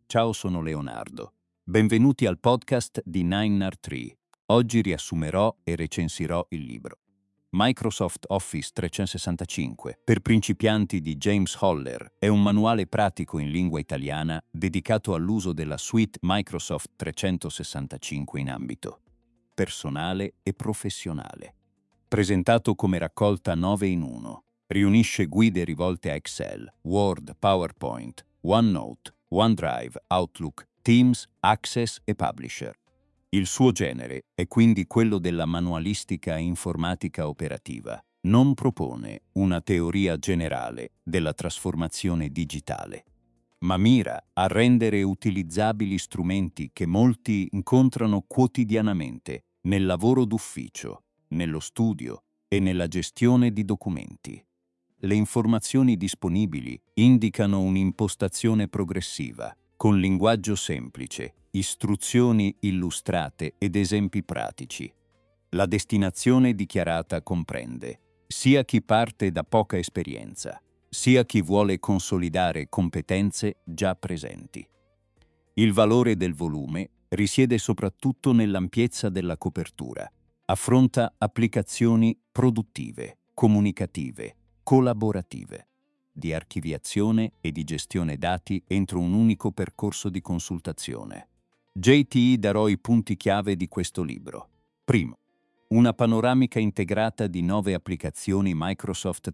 Ciao, sono Leonardo. Benvenuti al podcast di 9R3. Oggi riassumerò e recensirò il libro Microsoft Office 365 per principianti di James Holler. È un manuale pratico in lingua italiana dedicato all'uso della suite Microsoft 365 in ambito personale e professionale. Presentato come raccolta 9 in 1, riunisce guide rivolte a Excel, Word, PowerPoint, OneNote, OneDrive, Outlook, Teams, Access e Publisher. Il suo genere è quindi quello della manualistica informatica operativa. Non propone una teoria generale della trasformazione digitale, ma mira a rendere utilizzabili strumenti che molti incontrano quotidianamente nel lavoro d'ufficio, nello studio e nella gestione di documenti. Le informazioni disponibili indicano un'impostazione progressiva, con linguaggio semplice, istruzioni illustrate ed esempi pratici. La destinazione dichiarata comprende sia chi parte da poca esperienza, sia chi vuole consolidare competenze già presenti. Il valore del volume risiede soprattutto nell'ampiezza della copertura. Affronta applicazioni produttive, comunicative, collaborative, di archiviazione e di gestione dati entro un unico percorso di consultazione. JTI darò i punti chiave di questo libro. Primo, una panoramica integrata di 9 applicazioni Microsoft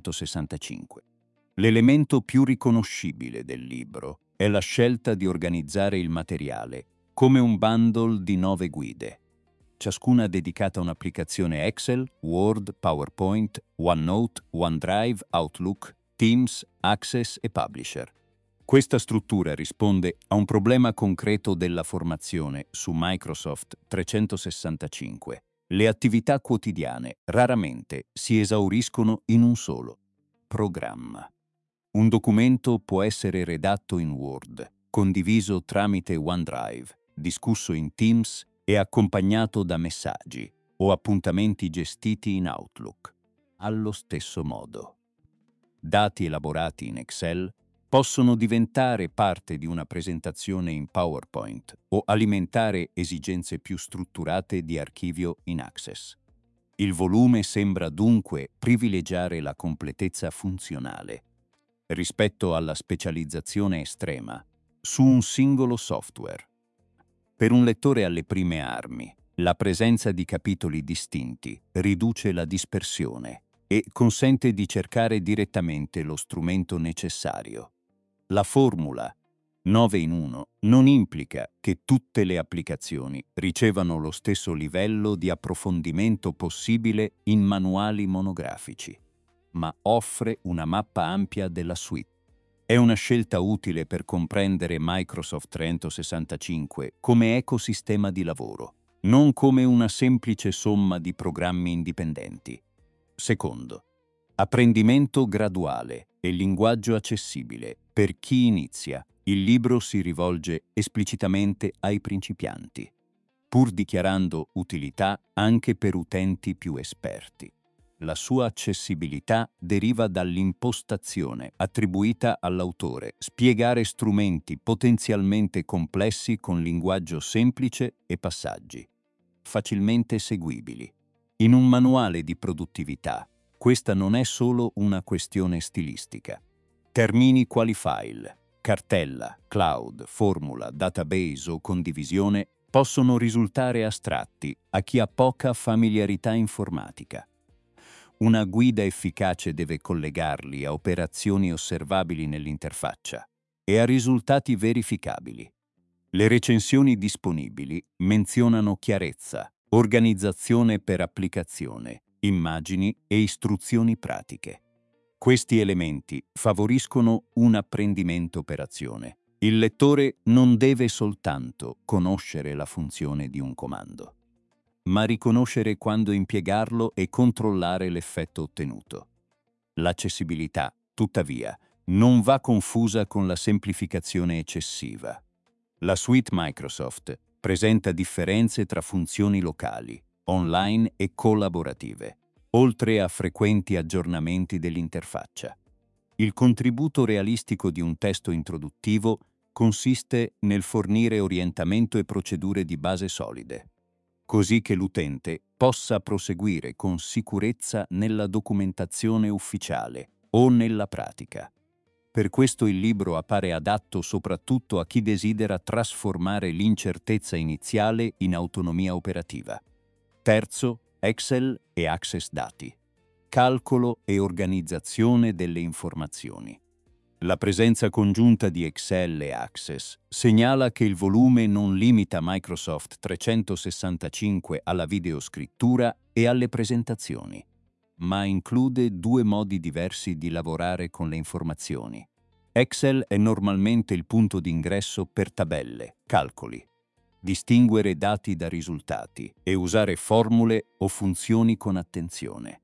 365. L'elemento più riconoscibile del libro è la scelta di organizzare il materiale come un bundle di 9 guide, ciascuna dedicata a un'applicazione Excel, Word, PowerPoint, OneNote, OneDrive, Outlook, Teams, Access e Publisher. Questa struttura risponde a un problema concreto della formazione su Microsoft 365. Le attività quotidiane raramente si esauriscono in un solo programma. Un documento può essere redatto in Word, condiviso tramite OneDrive, discusso in Teams e accompagnato da messaggi o appuntamenti gestiti in Outlook. Allo stesso modo, dati elaborati in Excel possono diventare parte di una presentazione in PowerPoint o alimentare esigenze più strutturate di archivio in Access. Il volume sembra dunque privilegiare la completezza funzionale rispetto alla specializzazione estrema su un singolo software. Per un lettore alle prime armi, la presenza di capitoli distinti riduce la dispersione e consente di cercare direttamente lo strumento necessario. La formula 9 in 1 non implica che tutte le applicazioni ricevano lo stesso livello di approfondimento possibile in manuali monografici, ma offre una mappa ampia della suite. È una scelta utile per comprendere Microsoft 365 come ecosistema di lavoro, non come una semplice somma di programmi indipendenti. Secondo, apprendimento graduale e linguaggio accessibile. Per chi inizia, il libro si rivolge esplicitamente ai principianti, pur dichiarando utilità anche per utenti più esperti. La sua accessibilità deriva dall'impostazione attribuita all'autore, spiegare strumenti potenzialmente complessi con linguaggio semplice e passaggi facilmente seguibili. In un manuale di produttività, questa non è solo una questione stilistica. Termini quali file, cartella, cloud, formula, database o condivisione possono risultare astratti a chi ha poca familiarità informatica. Una guida efficace deve collegarli a operazioni osservabili nell'interfaccia e a risultati verificabili. Le recensioni disponibili menzionano chiarezza, organizzazione per applicazione, immagini e istruzioni pratiche. Questi elementi favoriscono un apprendimento per azione. Il lettore non deve soltanto conoscere la funzione di un comando, ma riconoscere quando impiegarlo e controllare l'effetto ottenuto. L'accessibilità, tuttavia, non va confusa con la semplificazione eccessiva. La suite Microsoft presenta differenze tra funzioni locali, online e collaborative, oltre a frequenti aggiornamenti dell'interfaccia. Il contributo realistico di un testo introduttivo consiste nel fornire orientamento e procedure di base solide, così che l'utente possa proseguire con sicurezza nella documentazione ufficiale o nella pratica. Per questo il libro appare adatto soprattutto a chi desidera trasformare l'incertezza iniziale in autonomia operativa. Terzo, Excel e Access Dati. Calcolo e organizzazione delle informazioni. La presenza congiunta di Excel e Access segnala che il volume non limita Microsoft 365 alla videoscrittura e alle presentazioni, ma include due modi diversi di lavorare con le informazioni. Excel è normalmente il punto d'ingresso per tabelle, calcoli, distinguere dati da risultati e usare formule o funzioni con attenzione.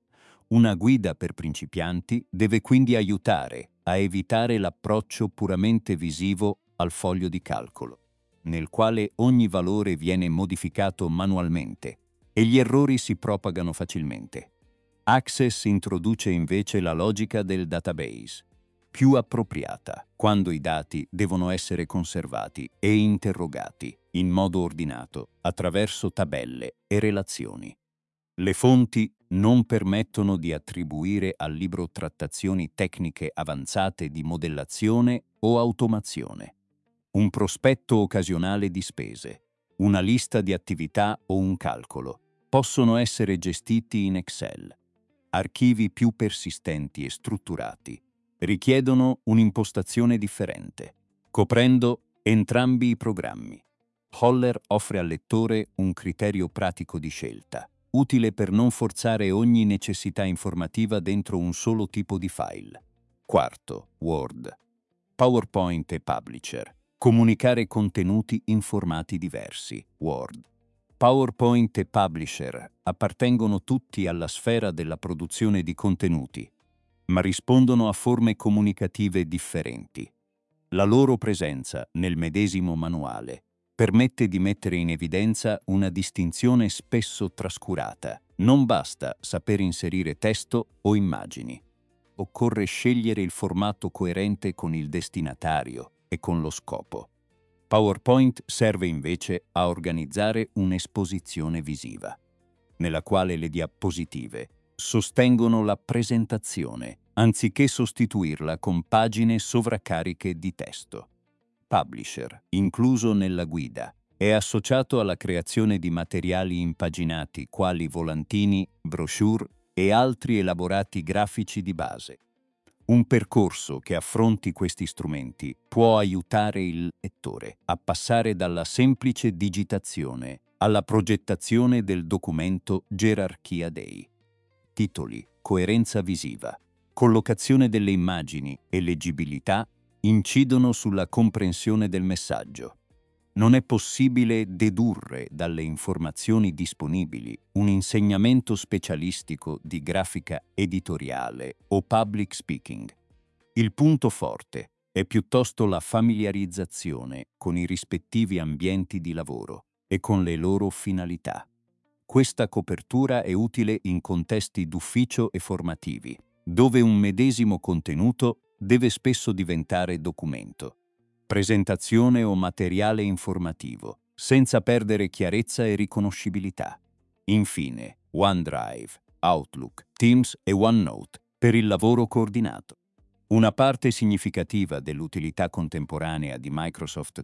Una guida per principianti deve quindi aiutare a evitare l'approccio puramente visivo al foglio di calcolo, nel quale ogni valore viene modificato manualmente e gli errori si propagano facilmente. Access introduce invece la logica del database, più appropriata quando i dati devono essere conservati e interrogati in modo ordinato attraverso tabelle e relazioni. Le fonti non permettono di attribuire al libro trattazioni tecniche avanzate di modellazione o automazione. Un prospetto occasionale di spese, una lista di attività o un calcolo possono essere gestiti in Excel. Archivi più persistenti e strutturati richiedono un'impostazione differente, coprendo entrambi i programmi. Holler offre al lettore un criterio pratico di scelta, utile per non forzare ogni necessità informativa dentro un solo tipo di file. Quarto, Word. PowerPoint e Publisher. Comunicare contenuti in formati diversi. Word. PowerPoint e Publisher appartengono tutti alla sfera della produzione di contenuti, ma rispondono a forme comunicative differenti. La loro presenza nel medesimo manuale permette di mettere in evidenza una distinzione spesso trascurata. Non basta saper inserire testo o immagini. Occorre scegliere il formato coerente con il destinatario e con lo scopo. PowerPoint serve invece a organizzare un'esposizione visiva, nella quale le diapositive sostengono la presentazione, anziché sostituirla con pagine sovraccariche di testo. Publisher, incluso nella guida, è associato alla creazione di materiali impaginati quali volantini, brochure e altri elaborati grafici di base. Un percorso che affronti questi strumenti può aiutare il lettore a passare dalla semplice digitazione alla progettazione del documento gerarchia dei titoli, coerenza visiva, collocazione delle immagini e leggibilità incidono sulla comprensione del messaggio. Non è possibile dedurre dalle informazioni disponibili un insegnamento specialistico di grafica editoriale o public speaking. Il punto forte è piuttosto la familiarizzazione con i rispettivi ambienti di lavoro e con le loro finalità. Questa copertura è utile in contesti d'ufficio e formativi, dove un medesimo contenuto deve spesso diventare documento, presentazione o materiale informativo, senza perdere chiarezza e riconoscibilità. Infine, OneDrive, Outlook, Teams e OneNote per il lavoro coordinato. Una parte significativa dell'utilità contemporanea di Microsoft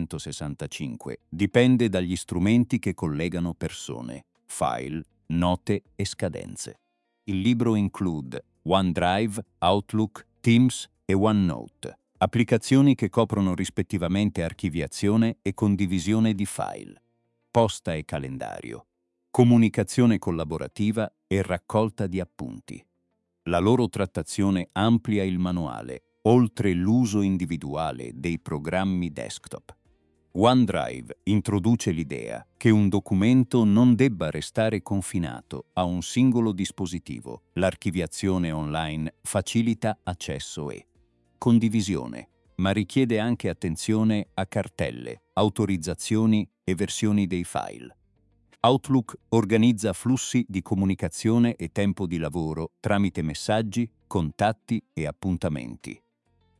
365 dipende dagli strumenti che collegano persone, file, note e scadenze. Il libro include OneDrive, Outlook, Teams e OneNote, applicazioni che coprono rispettivamente archiviazione e condivisione di file, posta e calendario, comunicazione collaborativa e raccolta di appunti. La loro trattazione amplia il manuale, oltre l'uso individuale dei programmi desktop. OneDrive introduce l'idea che un documento non debba restare confinato a un singolo dispositivo. L'archiviazione online facilita accesso e condivisione, ma richiede anche attenzione a cartelle, autorizzazioni e versioni dei file. Outlook organizza flussi di comunicazione e tempo di lavoro tramite messaggi, contatti e appuntamenti.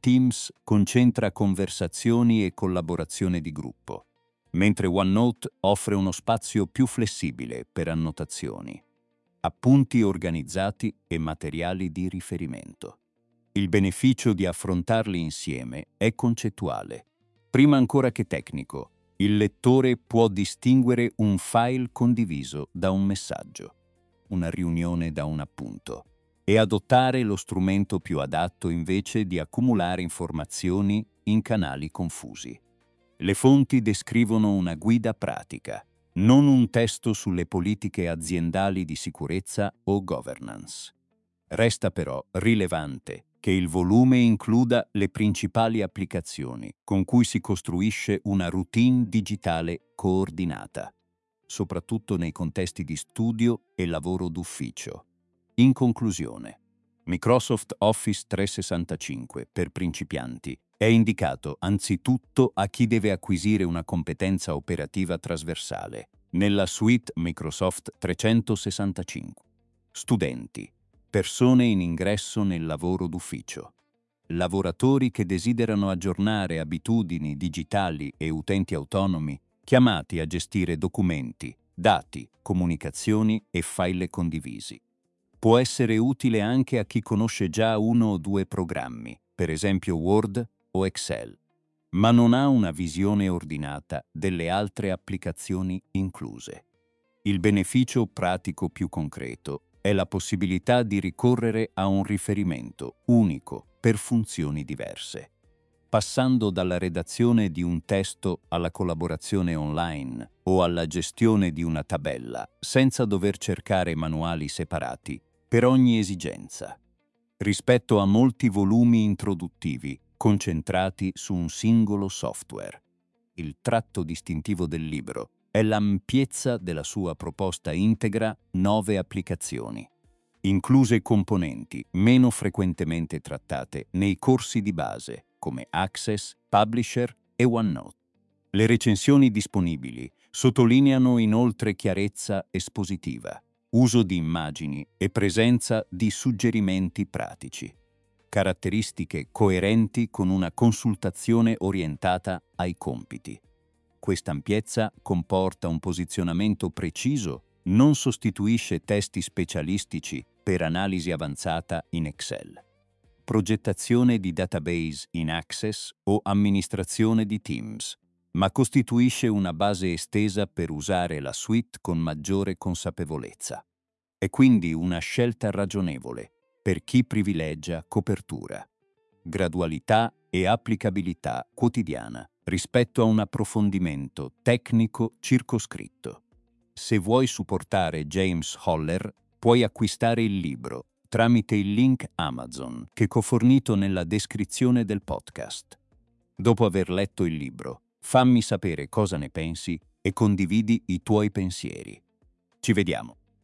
Teams concentra conversazioni e collaborazione di gruppo, mentre OneNote offre uno spazio più flessibile per annotazioni, appunti organizzati e materiali di riferimento. Il beneficio di affrontarli insieme è concettuale. Prima ancora che tecnico, il lettore può distinguere un file condiviso da un messaggio, una riunione da un appunto, e adottare lo strumento più adatto invece di accumulare informazioni in canali confusi. Le fonti descrivono una guida pratica, non un testo sulle politiche aziendali di sicurezza o governance. Resta però rilevante che il volume includa le principali applicazioni con cui si costruisce una routine digitale coordinata, soprattutto nei contesti di studio e lavoro d'ufficio. In conclusione, Microsoft Office 365 per principianti è indicato anzitutto a chi deve acquisire una competenza operativa trasversale nella suite Microsoft 365. Studenti, persone in ingresso nel lavoro d'ufficio, lavoratori che desiderano aggiornare abitudini digitali e utenti autonomi chiamati a gestire documenti, dati, comunicazioni e file condivisi. Può essere utile anche a chi conosce già uno o due programmi, per esempio Word o Excel, ma non ha una visione ordinata delle altre applicazioni incluse. Il beneficio pratico più concreto è la possibilità di ricorrere a un riferimento unico per funzioni diverse. Passando dalla redazione di un testo alla collaborazione online o alla gestione di una tabella, senza dover cercare manuali separati per ogni esigenza, rispetto a molti volumi introduttivi concentrati su un singolo software. Il tratto distintivo del libro è l'ampiezza della sua proposta integra 9 applicazioni, incluse componenti meno frequentemente trattate nei corsi di base, come Access, Publisher e OneNote. Le recensioni disponibili sottolineano inoltre chiarezza espositiva, uso di immagini e presenza di suggerimenti pratici, caratteristiche coerenti con una consultazione orientata ai compiti. Questa ampiezza comporta un posizionamento preciso, non sostituisce testi specialistici per analisi avanzata in Excel, progettazione di database in Access o amministrazione di Teams, ma costituisce una base estesa per usare la suite con maggiore consapevolezza. È quindi una scelta ragionevole per chi privilegia copertura, gradualità e applicabilità quotidiana rispetto a un approfondimento tecnico circoscritto. Se vuoi supportare James Holler, puoi acquistare il libro tramite il link Amazon che ho fornito nella descrizione del podcast. Dopo aver letto il libro, fammi sapere cosa ne pensi e condividi i tuoi pensieri. Ci vediamo!